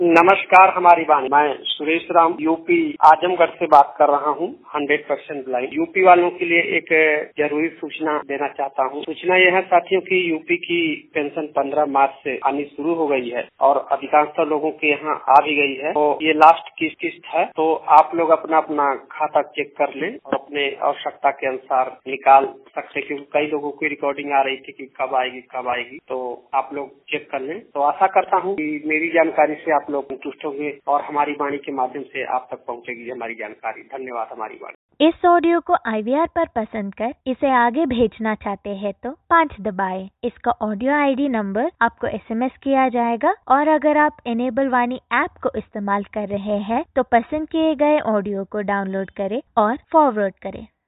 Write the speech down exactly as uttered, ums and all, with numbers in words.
नमस्कार हमारी वाणी, मैं सुरेश राम यूपी आजमगढ़ से बात कर रहा हूँ। हंड्रेड परसेंट ब्लाइंड यूपी वालों के लिए एक जरूरी सूचना देना चाहता हूँ। सूचना यह है साथियों की यूपी की पेंशन पंद्रह मार्च से आनी शुरू हो गई है और अधिकांश लोगों के यहाँ आ भी गई है। तो ये लास्ट की किस्त है, तो आप लोग अपना अपना खाता चेक कर लें और अपने आवश्यकता के अनुसार निकाल सकते हैं, क्योंकि कई लोगों की रिकॉर्डिंग आ रही थी कि कब आएगी कब आएगी। तो आप लोग चेक कर लें। तो आशा करता हूँ कि मेरी जानकारी से आप लोग संतुष्ट होंगे और हमारी वाणी के माध्यम से आप तक पहुंचेगी हमारी जानकारी। धन्यवाद हमारी वाणी। इस ऑडियो को आई वी आर पर पसंद कर इसे आगे भेजना चाहते हैं तो पाँच दबाएं। इसका ऑडियो आई डी नंबर आपको एस एम एस किया जाएगा और अगर आप इनेबल वाणी ऐप को इस्तेमाल कर रहे हैं तो पसंद किए गए ऑडियो को डाउनलोड करें और फॉरवर्ड करें।